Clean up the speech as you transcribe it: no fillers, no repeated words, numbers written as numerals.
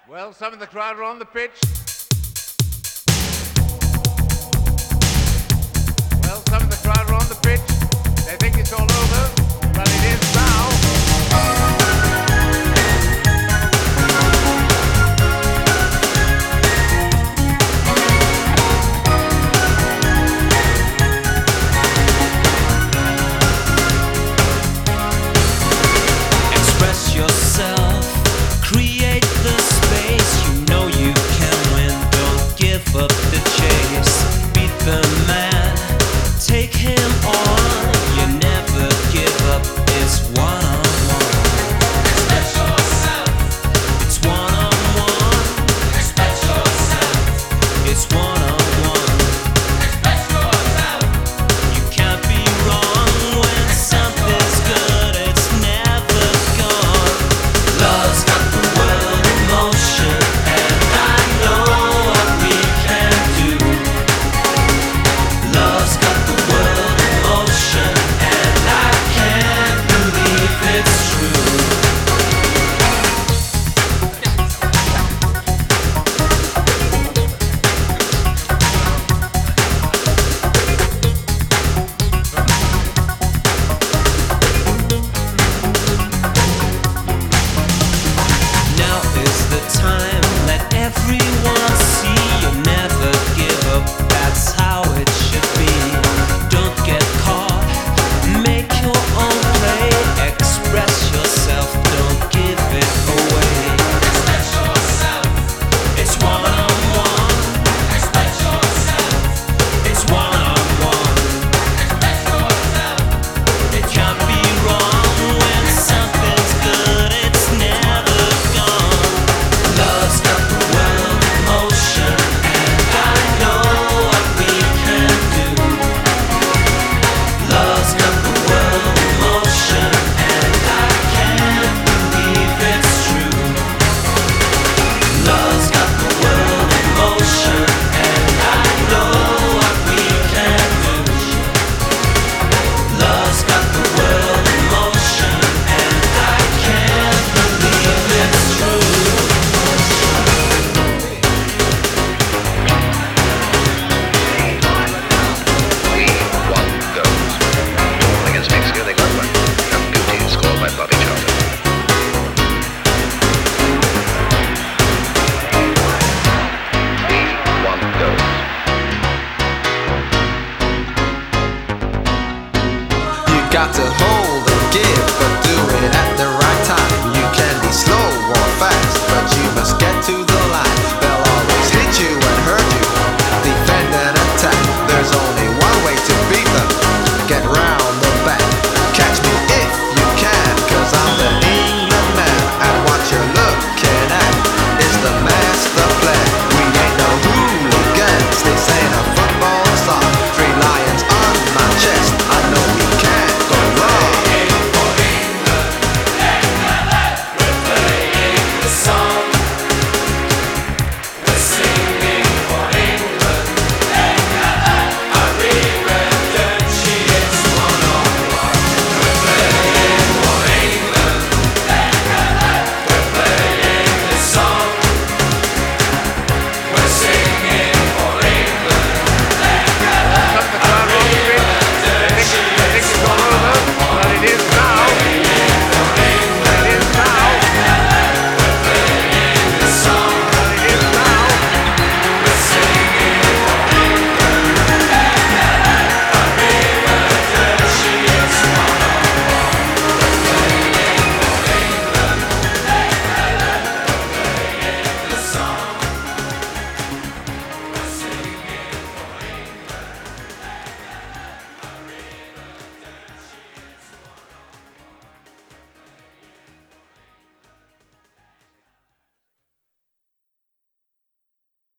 Well, some of the crowd are on the pitch. Well, some of the crowd are on the pitch. They think it's all over, but it is now. Up the chase, beat the man, take him on. You never give up. It's one on one. Express yourself. It's one on one. Express yourself. It's one on one. Express yourself. You can't be wrong when something's good. It's never gone. Love's got the world in motion, and I know. Love's got the world in motion, and I can't believe it's true. Now is the time, let everyone see you never give up. That's how it should be. Don't get caught, make your own play. Express yourself, don't give it away. Express yourself. It's one on one. Express yourself. It's one on one. Express yourself. It can't be wrong when something's good. It's never gone. Love's got the world in motion, and I know what we can do. Love's got the world in motion, and I can't believe it's true. Love's got the world in motion, and I know what we can do. Love's got the world in motion, and I can't believe it's true. We want those. All against Mexico, they got one. A beauty scored by Bobby Charlton. We want those. You got to hold